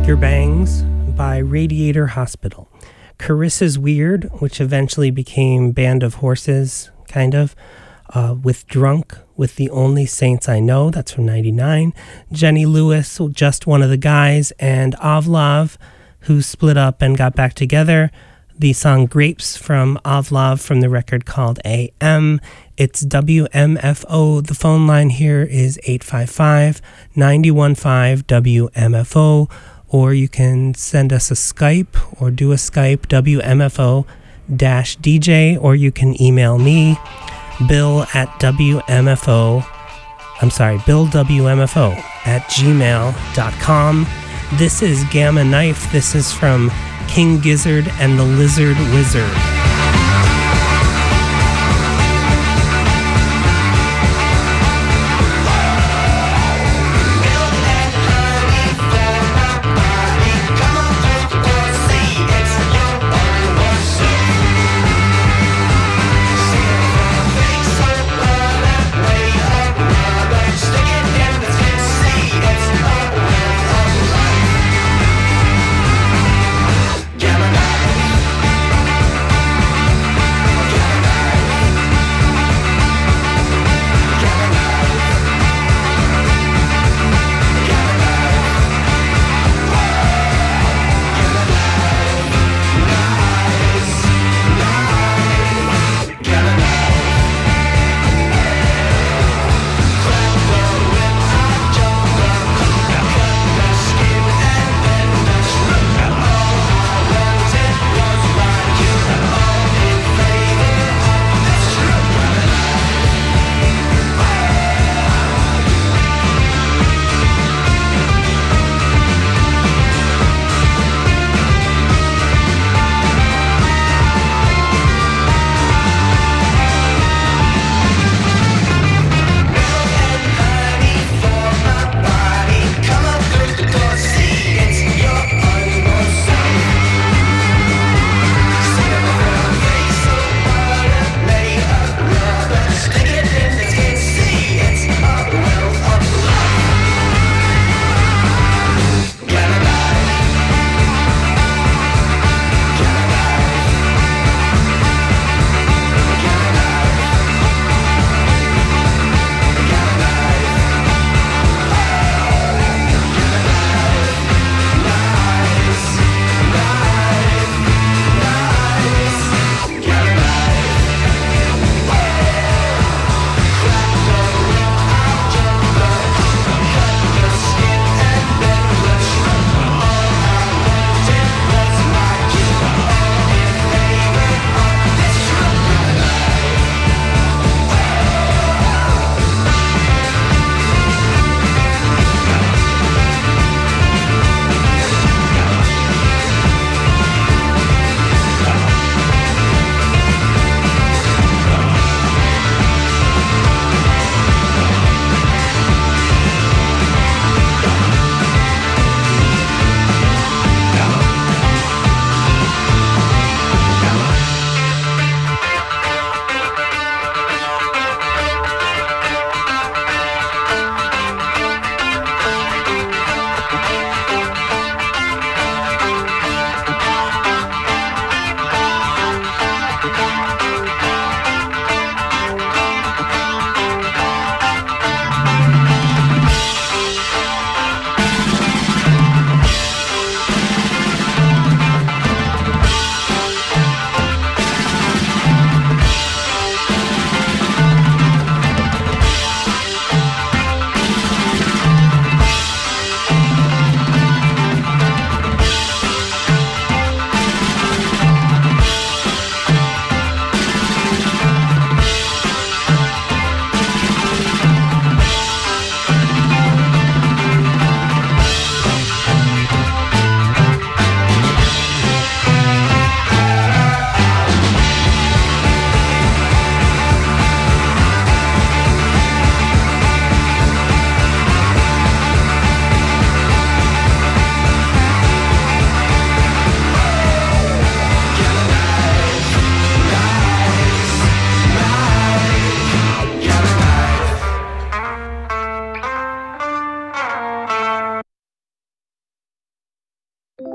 Your Bangs by Radiator Hospital. Carissa's Weird, which eventually became Band of Horses, kind of, with Drunk, with The Only Saints I Know, that's from 99. Jenny Lewis, Just One of the Guys, and Ovlov, who split up and got back together. The song Grapes from Ovlov from the record called AM. It's WMFO. The phone line here is 855-915-WMFO, or you can send us a Skype or do a Skype, WMFO-DJ, or you can email me, BillWMFO at gmail.com. This is Gamma Knife. This is from King Gizzard and the Lizard Wizard. Gamma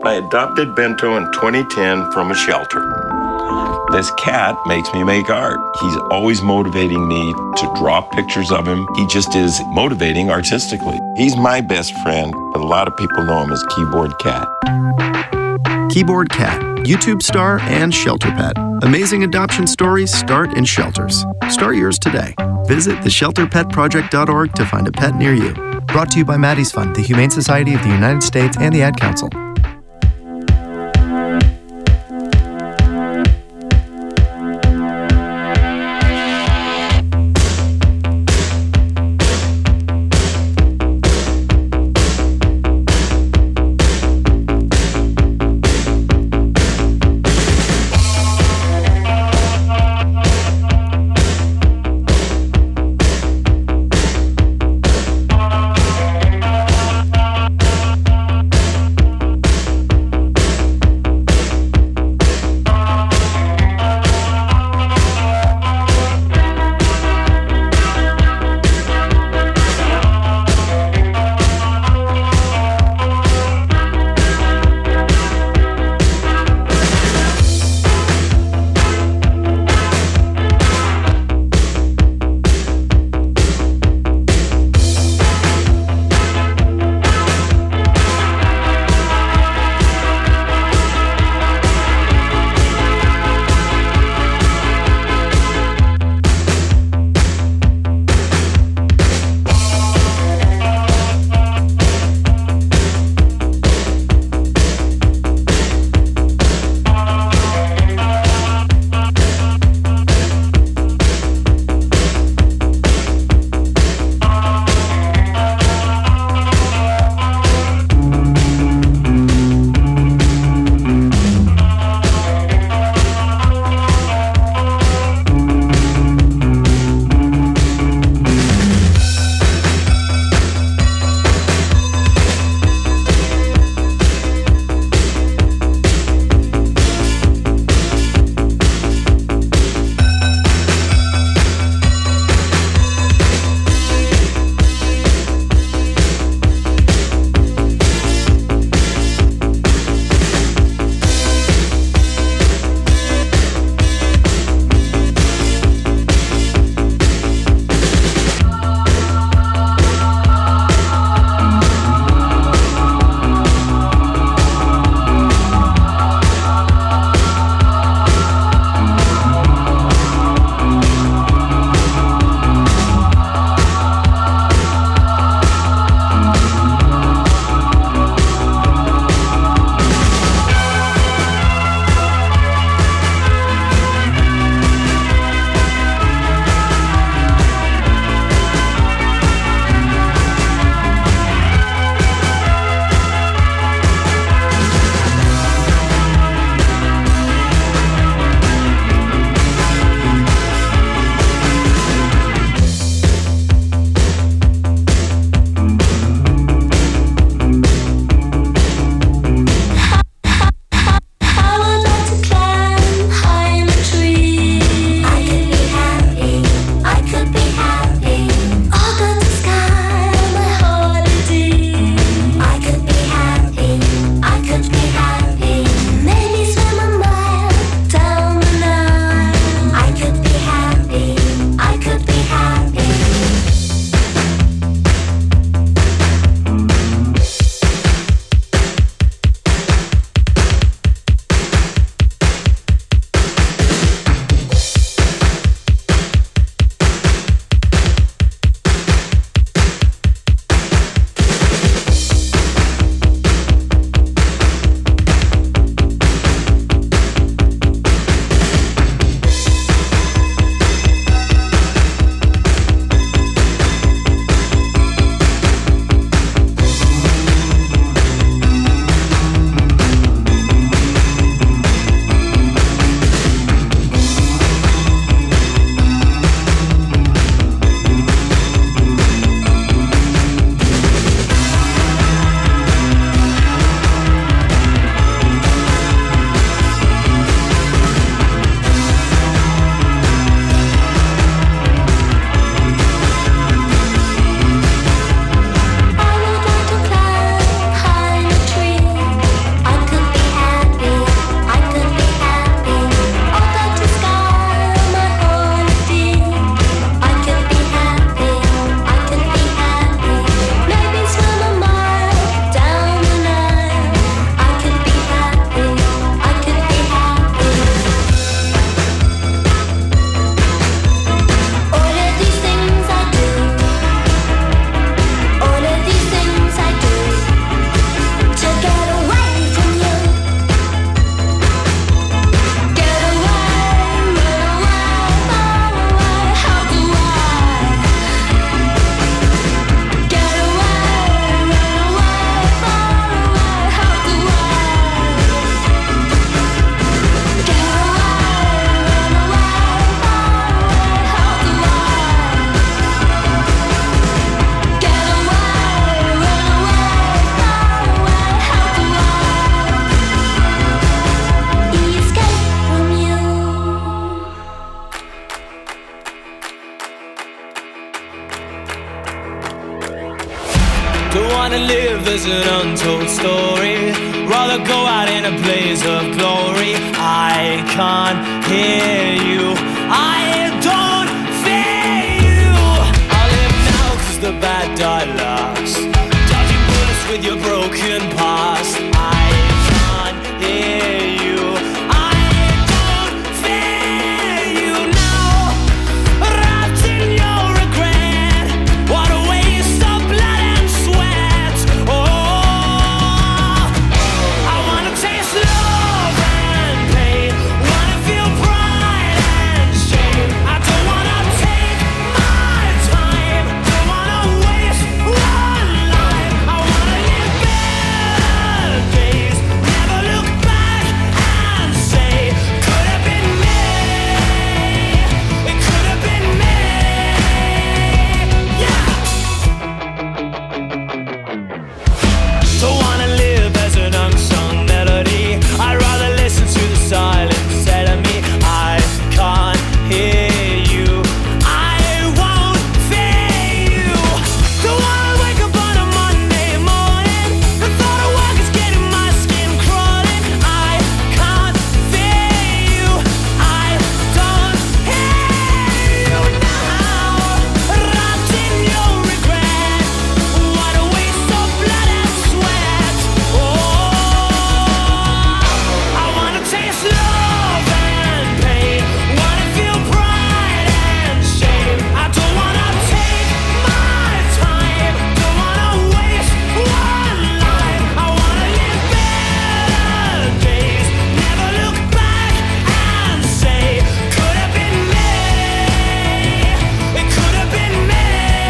I adopted Bento in 2010 from a shelter. This cat makes me make art. He's always motivating me to draw pictures of him. He just is motivating artistically. He's my best friend, but a lot of people know him as Keyboard Cat. Keyboard Cat, YouTube star and shelter pet. Amazing adoption stories start in shelters. Start yours today. Visit theshelterpetproject.org to find a pet near you. Brought to you by Maddie's Fund, the Humane Society of the United States, and the Ad Council. live as an untold story. Rather go out in a blaze of glory. I can't hear you, I don't fear you. I live now cause the bad die last, dodging bullets with your broken past. I can't hear you, I don't fear you now. Wrapped in your regret, what a waste of blood and sweat. Oh, I wanna taste love and pain, wanna feel pride and shame. I don't wanna take my time, don't wanna waste one life. I wanna live better days, never look back and say, could have been me, it could have been me, yeah. Don't wanna live as an unsung melody, I'd rather listen to the silence telling me I can't hear you, I won't fear you. Don't wanna wake up on a Monday morning, the thought of work is getting my skin crawling. I can't fear you, I don't hear you now. Wrapped in your regret, what a waste of blood and sweat. Oh, I wanna taste love and pain, wanna feel pride and shame. I don't wanna take my time, don't wanna waste one life. I wanna live better days, never look back and say, could have been me, it could have been me,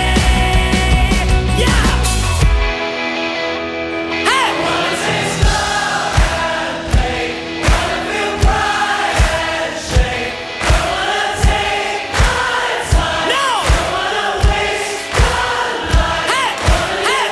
yeah. Hey! Wanna taste love and pain, wanna feel pride and shame. Don't wanna take my time, no! Don't wanna waste one life. Hey! Hey!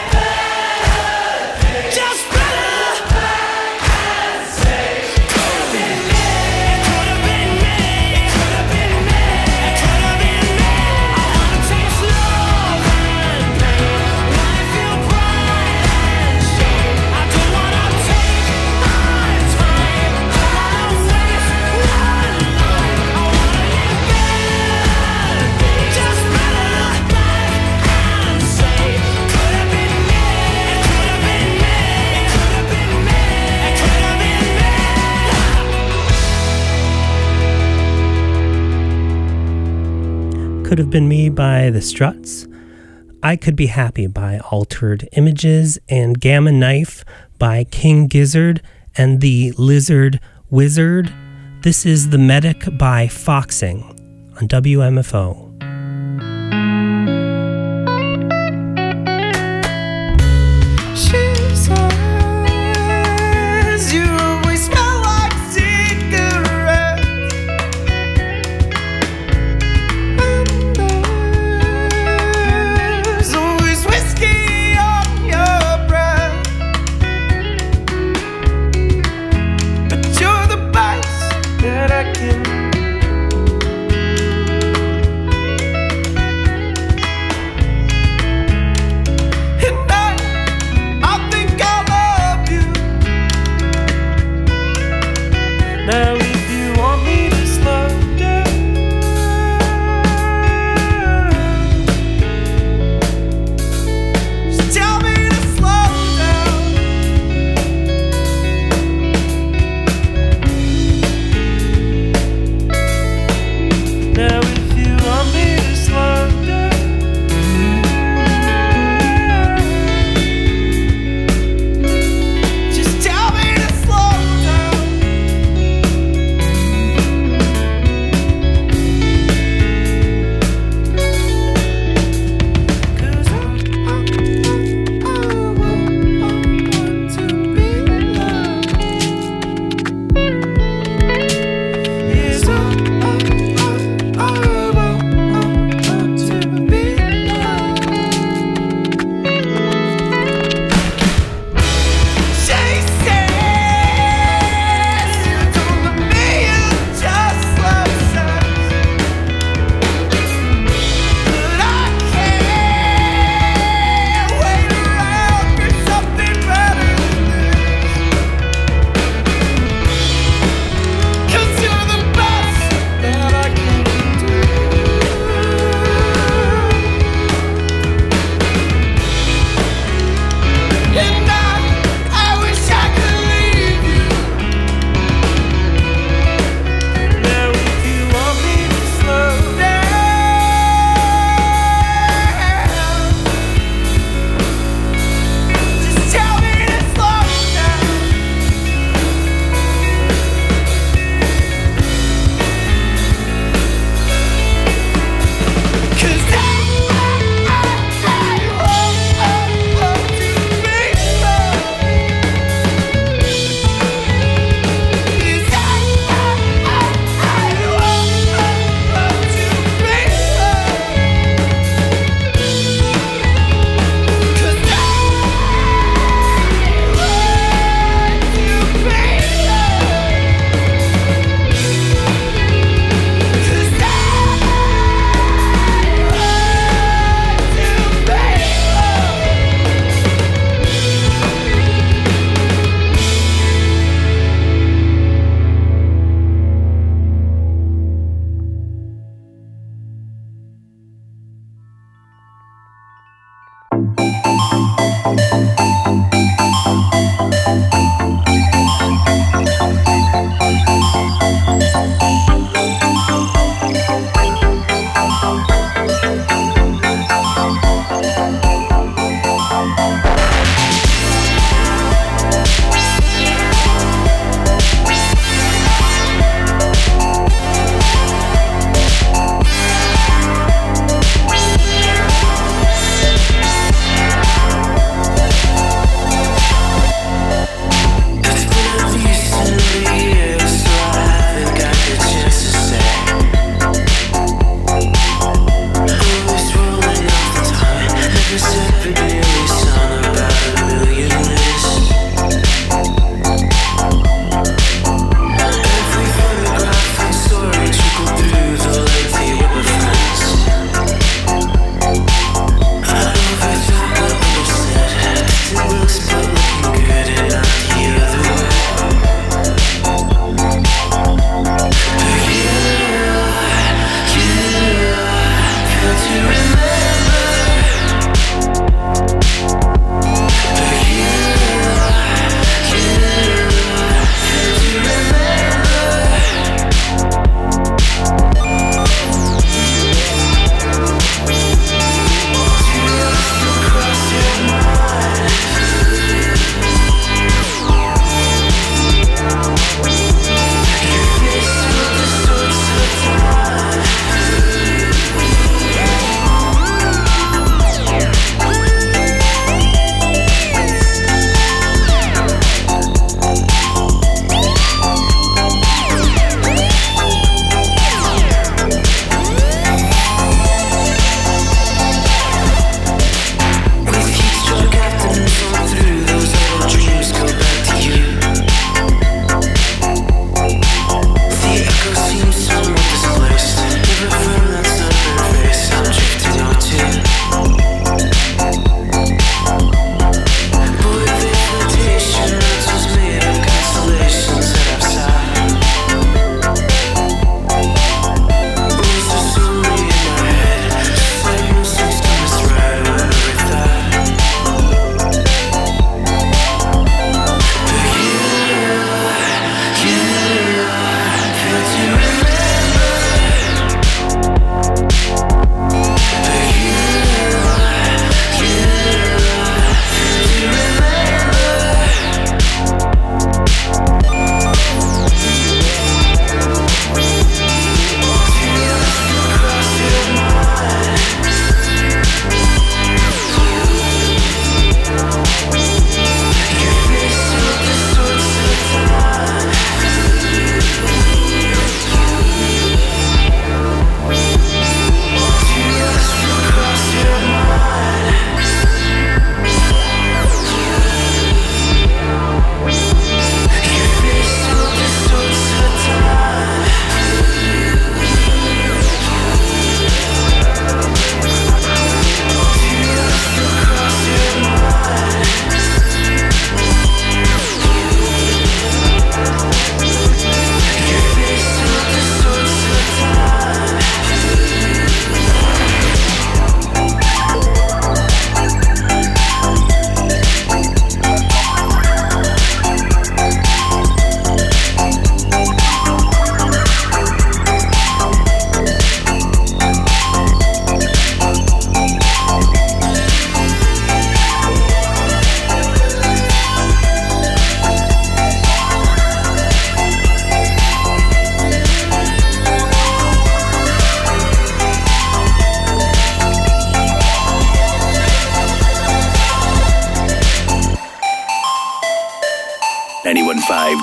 Just better back and say, could have been me, it could have been me, it could have been me, it could have been me. I wanna taste love and pain, wanna feel pride and shame. I don't wanna take my time, don't wanna waste one life. I wanna live better days, just better look back and say, could have been me, it could have been me, it could have been me, it could have been me. Could Have Been Me by The Struts, I Could Be Happy by Altered Images, and Gamma Knife by King Gizzard and the Lizard Wizard. This is The Medic by Foxing on WMFO. She says you always smell like cigarettes, and there's always whiskey on your breath. But you're the best that I can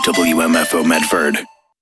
WMFO Medford.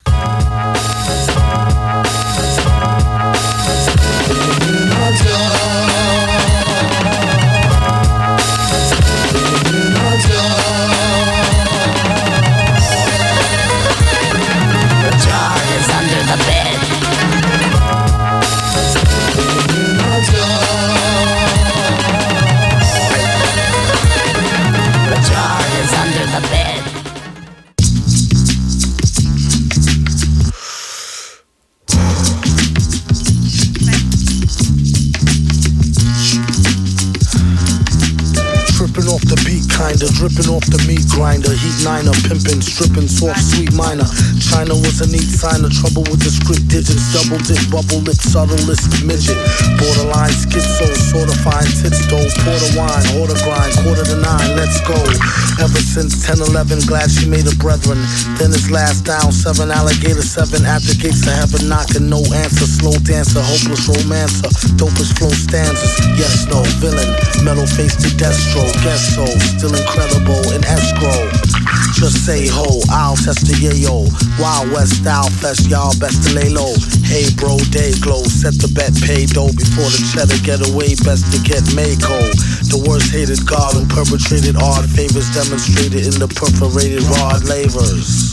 Dripping off the meat grinder, heat niner, pimping, stripping, soft, sweet minor. China was a neat sign of trouble with the script digits, double dip, bubble lip, subtlest midget. Borderline schizo, sort of fine tits though, porter wine, order grind, 8:45, let's go. Ever since 10-11, glad she made a brethren. Then his last down, 7 alligator, 7 at the gates of heaven, knocking, no answer, slow dancer, hopeless romancer, dopest flow stanzas, yes, no, villain, metal face to Destro, guess so, still incredible in escrow. Just say ho, I'll test the yayo. Wild West style fest, y'all best to lay low. Hey bro, day glow, set the bet, pay dough before the cheddar get away, best to get Mako. The worst hated god who perpetrated odd favors demonstrated in the perforated rod lavers.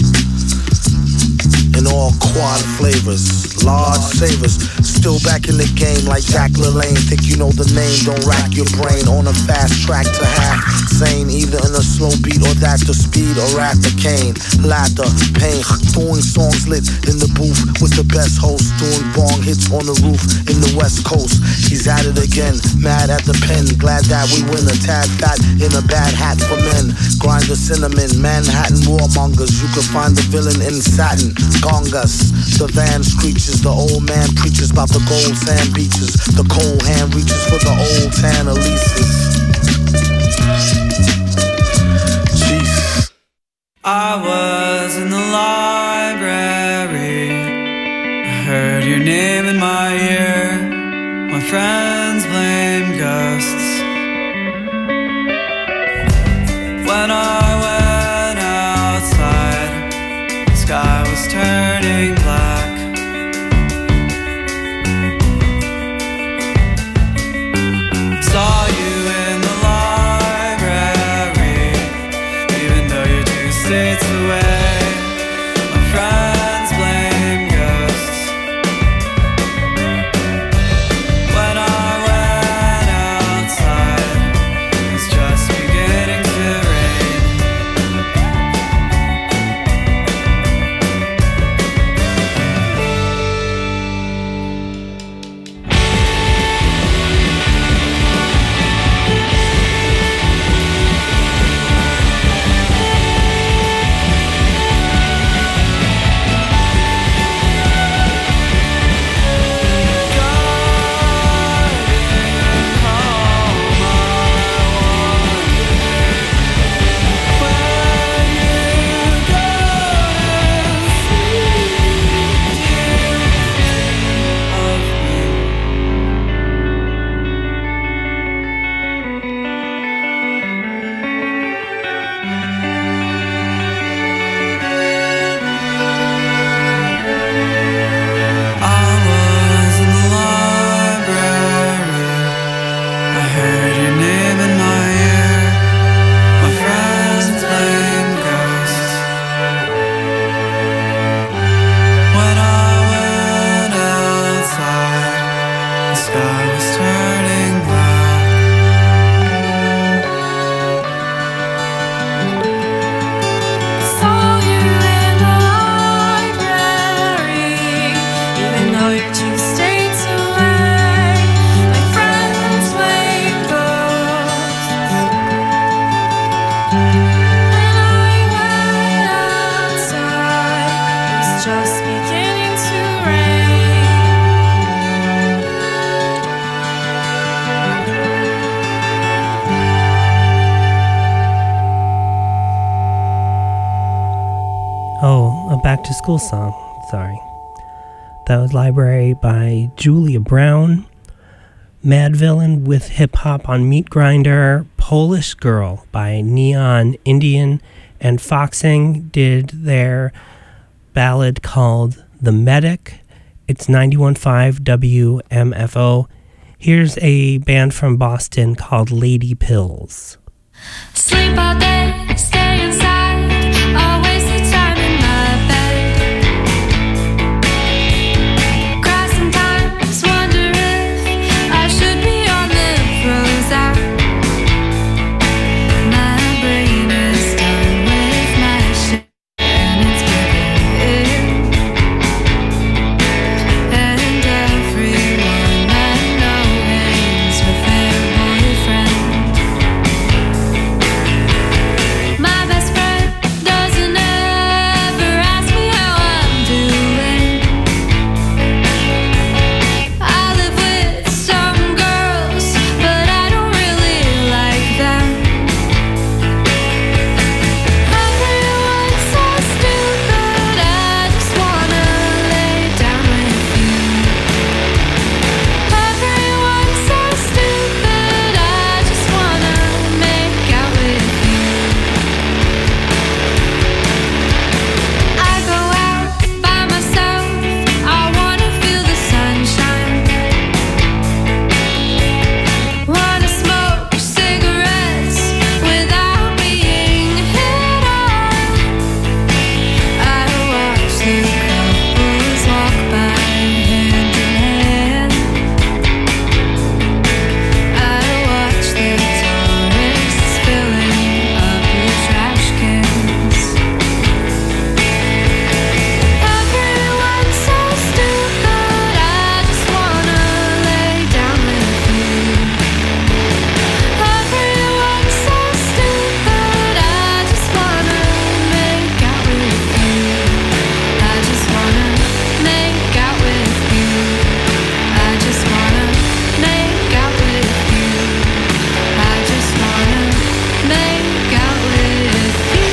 In all quad flavors, large savers, still back in the game like Jack LaLanne. Think you know the name, don't rack your brain. On a fast track to half sane, either in a slow beat or that the speed or at the cane. Ladder, pain, doing songs lit in the booth with the best host, doing bong hits on the roof in the West Coast. He's at it again, mad at the pen, glad that we win. A tad fat in a bad hat for men. Grind the cinnamon, Manhattan warmongers. You can find the villain in satin. Gongas, the van screeches, the old man preaches about the gold sand beaches. The cold hand reaches for the old tan Elises. Jeez. I was in the library, I heard your name in my ear. My friends blame ghosts. When I went outside, the sky was turning black. Saw you in the library, even though you're 2 states away. My friends blame ghosts. When I went outside, it was just beginning to rain. Back to School song. Sorry. That was Library by Julia Brown. Mad Villain with Hip Hop on Meat Grinder. Polish Girl by Neon Indian. and Foxing did their ballad called The Medic. It's 91.5 WMFO. Here's a band from Boston called Lady Pills. Sleep all day, stay inside, always the time in my bed. Cry sometimes, wonder if I should be on the Prozac. My brain is done with my shit and it's giving in. And everyone I know hangs with their boyfriend. My best friend doesn't ever ask me how I'm doing. I live with some girls, but I don't really like them. Everyone's so stupid, I just wanna lay down with you. Everyone's so stupid, I just wanna make out with you. I go out by myself, I wanna feel the sunshine. Wanna smoke cigarettes without being hit on. I watch the couples walk by hand in hand. I watch the tourists filling up your trash cans. Everyone's so stupid, I just wanna lay down with you. Everyone's so stupid, I just wanna make out with you. I just wanna make out with you. I just wanna make out with you. I just wanna make out with you.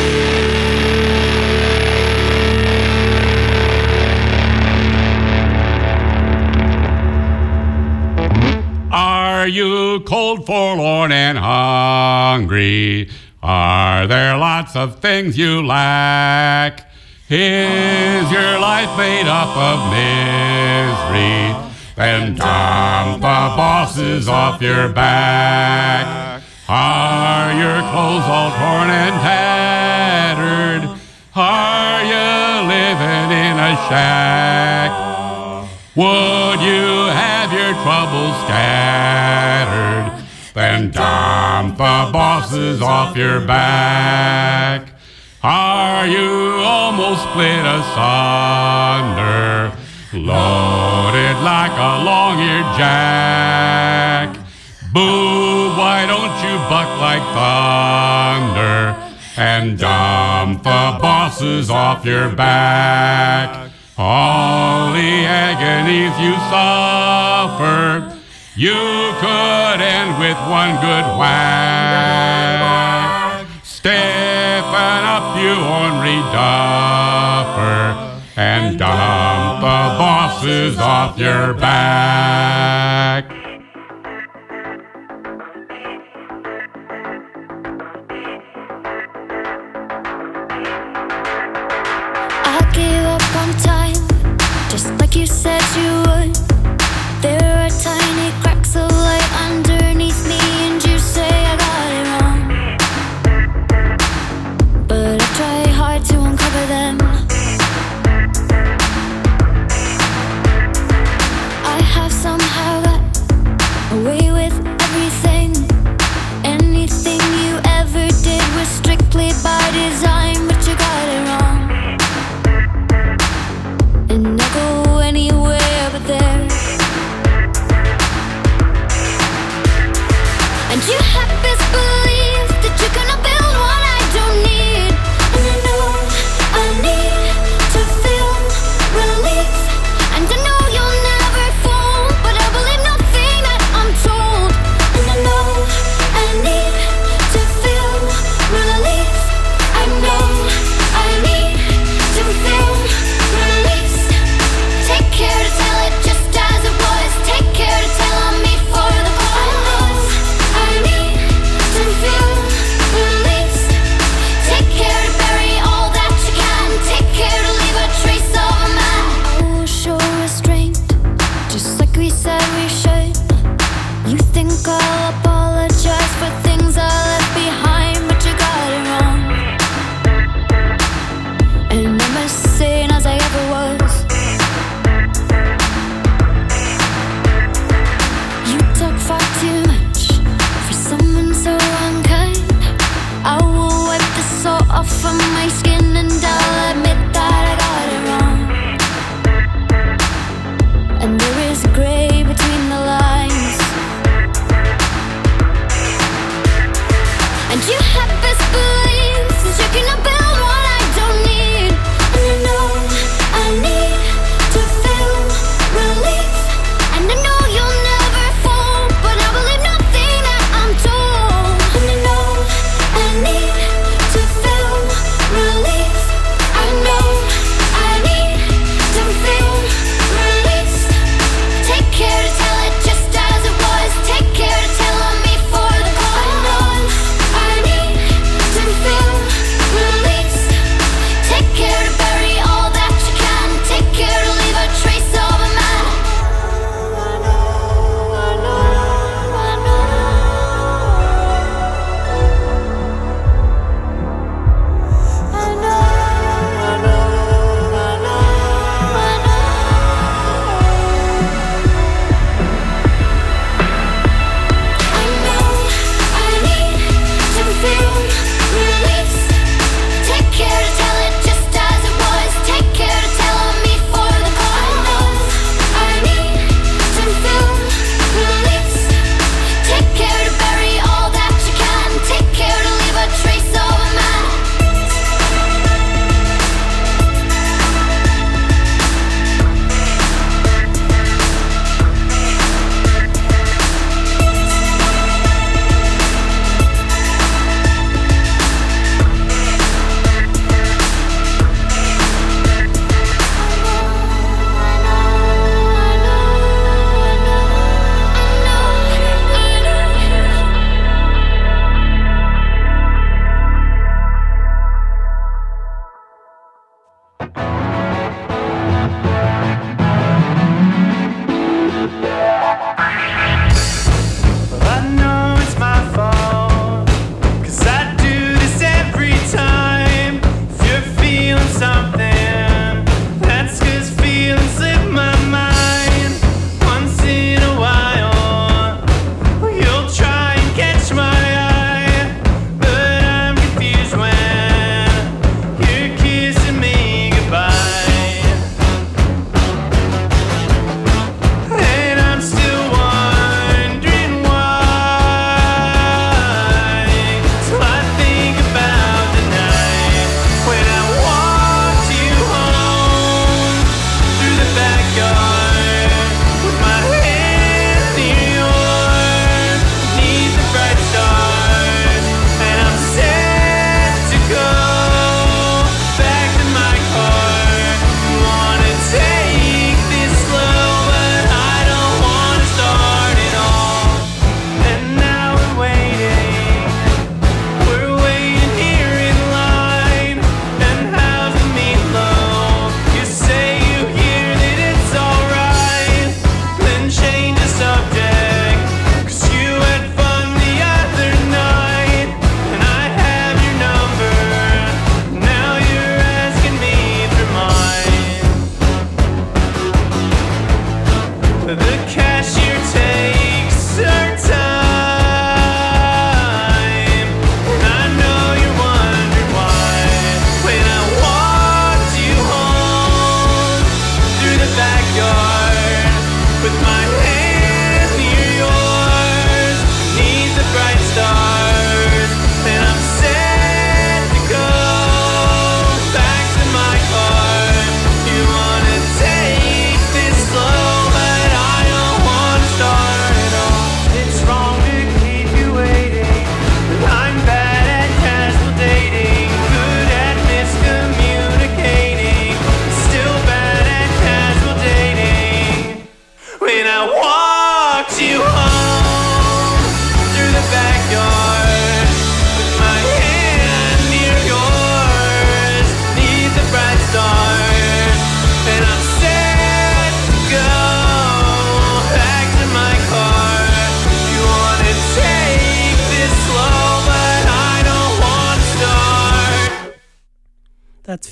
Are you cold, forlorn, and hungry? Are there lots of things you lack? Is your life made up of misery? Then dump the bosses off your back. Are your clothes all torn and tattered? Are you living in a shack? Would you have your troubles scattered? Then dump the bosses off your back. Are you almost split asunder? Loaded like a long-eared jack. Boo, why don't you buck like thunder and dump the bosses off your back? All the agonies you suffer, you could end with one good whack. Stiffen up, you ornery duffer, and dump the bosses off your back. I gave up on time, just like you said you would. There are tiny cracks of light underneath me, and you say I got it wrong. But I try hard to uncover them. I have somehow got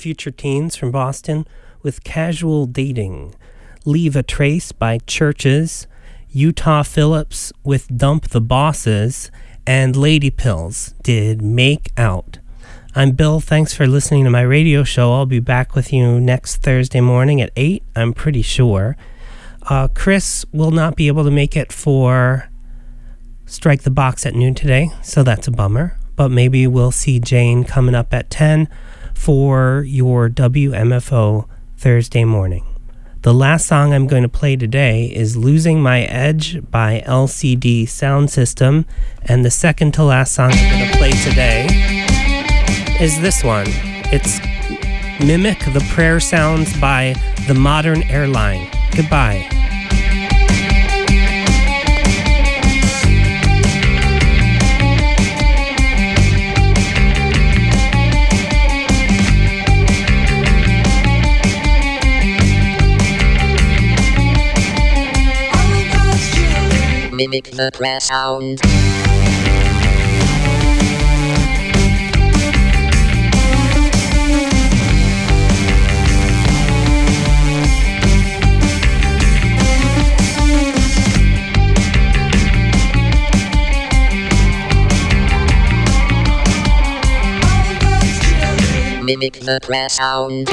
Future Teens from Boston with Casual Dating. Leave a Trace by Churches. Utah Phillips with Dump the Bosses. And Lady Pills did Make Out. I'm Bill. Thanks for listening to my radio show. I'll be back with you next Thursday morning at 8, I'm pretty sure. Chris will not be able to make it for Strike the Box at noon today, so that's a bummer. But maybe we'll see Jane coming up at 10 for your WMFO Thursday morning. The last song I'm going to play today is Losing My Edge by LCD Sound System. And the second to last song I'm going to play today is this one. It's Mimic the Prayer Sounds by The Modern Airline. Goodbye. Mimic the prayer sound. Mimic the prayer sound.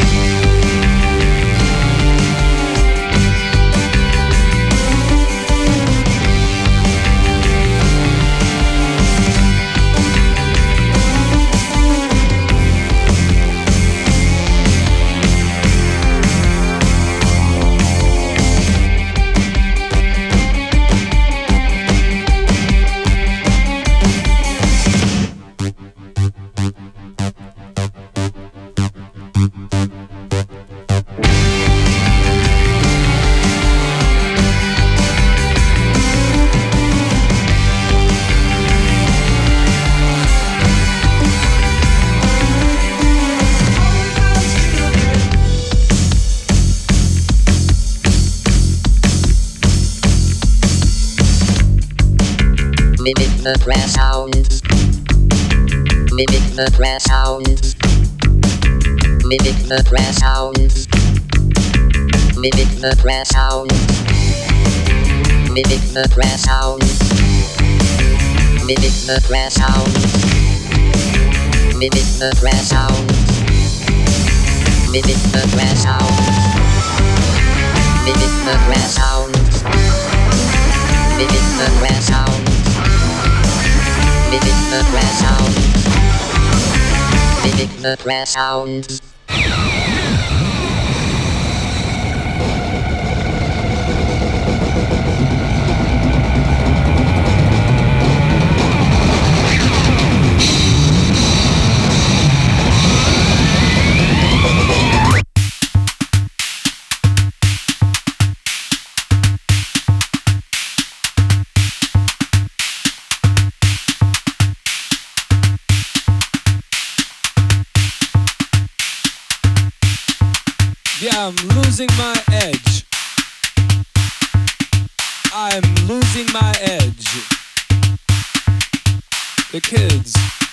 Mimic the prayer sounds. Mimic the prayer sounds. Mimic the prayer sounds. Mimic the prayer sounds. Mimic the prayer sounds. Mimic the prayer sounds. Mimic the prayer sounds. Mimic the prayer sounds. Mimic the prayer sounds. Mimic the prayer sounds. Mimic the prayer sounds. Mimic the prayer sounds. Yeah, I'm losing my edge. I'm losing my edge. The kids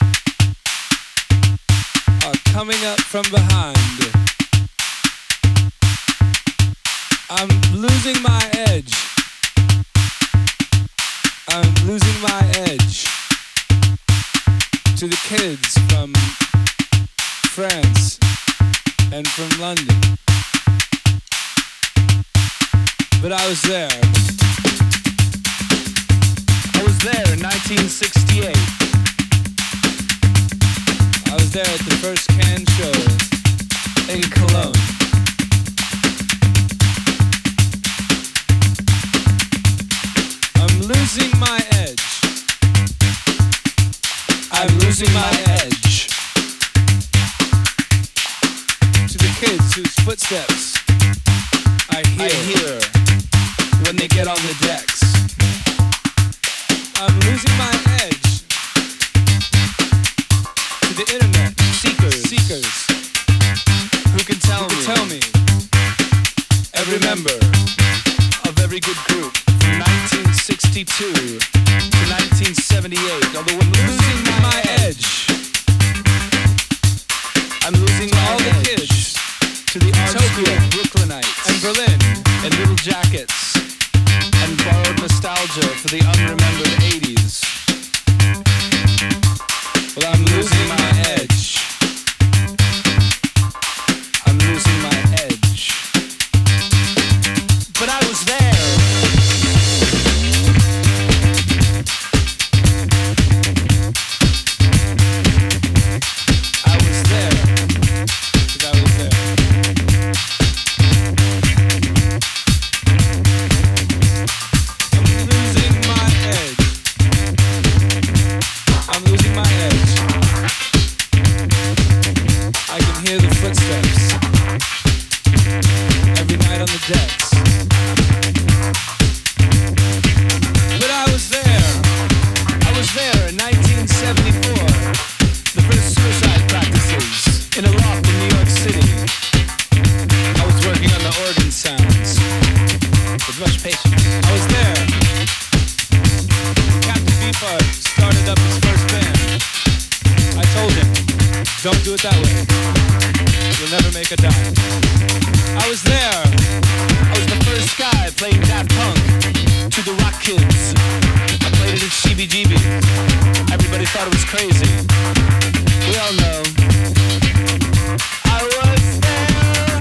are coming up from behind. I'm losing my edge. I'm losing my edge to the kids from France and from London. But I was there. I was there in 1968. I was there at the first Cannes show in Cologne. I'm losing my edge. I'm losing my edge to the kids whose footsteps I hear when they get on the decks. I'm losing my edge to the internet seekers who can tell me every member of every good group from 1962 to 1978. Although I'm losing my edge, I'm losing all the kids Tokyo, Brooklynites, and Berlin in little jackets, and borrowed nostalgia for the unremembered 80s. Well, I'm losing my edge. I'm losing my edge. But I was there. I was there. 'Cause I was there. I'm losing my edge. I'm losing my edge. I can hear the footsteps every night on the decks. But I was there. I was there in 1974. The first suicide practices in a loft in New York City. I was working on the organ sounds with much patience. I was there. Captain Beefheart started up his first band. I told him, don't do it that way. You'll never make a dime. I was there. I was the first guy playing Daft Punk to the Rock Kids. I played it at CBGB. Everybody thought it was crazy. We all know. I was there.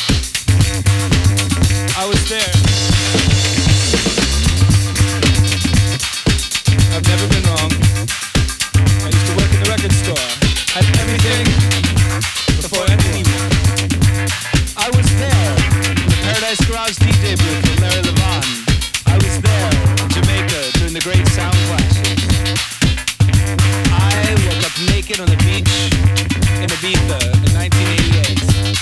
I was there. I've never been wrong. I used to work in the record store. Had everything before anything. I was there in the Paradise Garage DJ booth with Larry Levan. I was there in Jamaica during the great sound clashes. I woke up naked on the beach in Ibiza in 1988.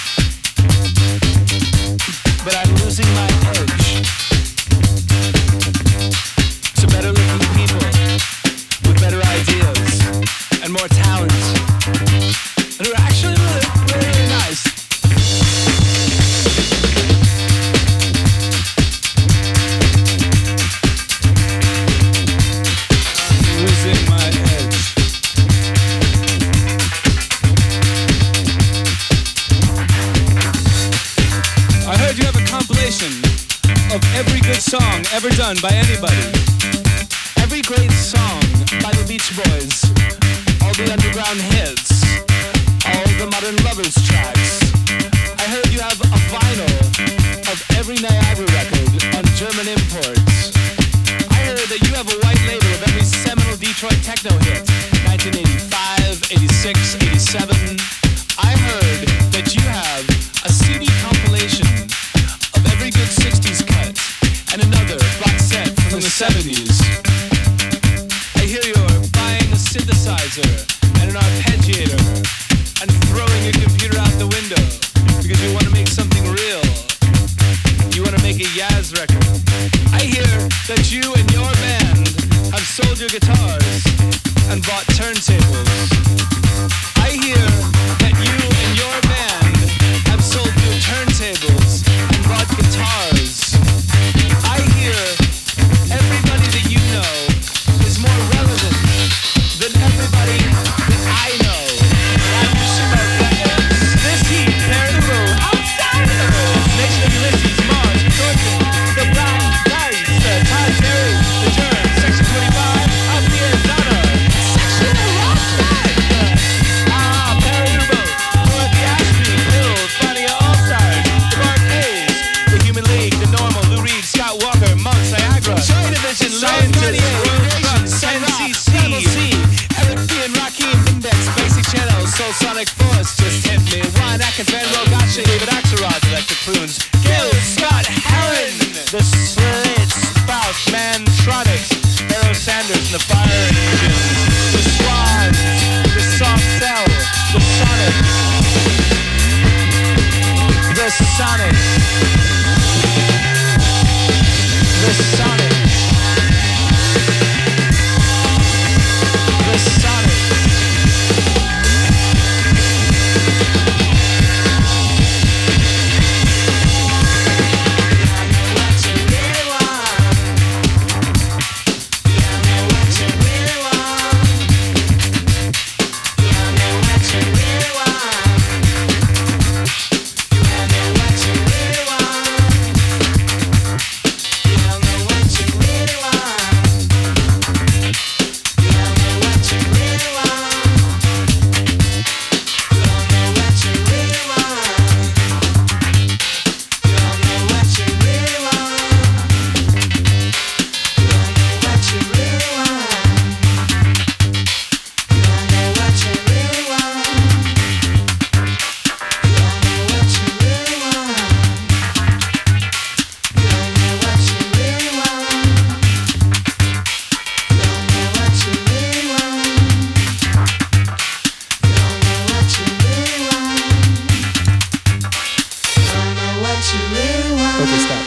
But I'm losing my edge to better looking people with better ideas and more talent. And who are actually really, really nice. Losing my edge. I heard you have a compilation of every good song ever done by anybody. Every great song by the Beach Boys. All the underground hits. All the modern lovers tracks. I heard you have a vinyl of every Niagara record on German imports. I heard that you have a white label of every seminal Detroit techno hit. 1985, 86, 87. I heard that you have a CD compilation of every good 60s cut and another box set from the 70s. I hear you're buying a synthesizer and an arpeggiator and throwing your computer out the window because you want to make something real. You want to make a Yaz record. I hear that you and your band have sold your guitars and bought turntables. I hear that you and your band have sold your turntables and bought guitars. I hear everybody that you know is more relevant than everybody that I know. This heat, there in the room, outside of the room, Nation of Ulysses, Mars, Thornton, the Black Dice, Todd Terry, The Turn, Section 25, up the Arizona, Section Rockside, Perry Ubo, Dorothy Ashby, Bill, Fania All-Stars, The Barcades, The Human League, The Normal, Lou Reed, Scott Walker, Mount Niagara, Joy Division, Scientist, Royal Crux, NCC, Eric B. and Rakim, Index, Basic Channel, Soul Sonic Force, Just Hit Me, Ryan Atkins, Van Rowe, Gotcha, David Axelrod, Electric Prunes, Gil, Scott, Heron, The Slits, Faust, Mantronics, Barrow Sanders, and the Fire Engines, The Swans, The Soft Cell, The Sonics, The Sonics, The Sonics, The Sonics. Okay, stop.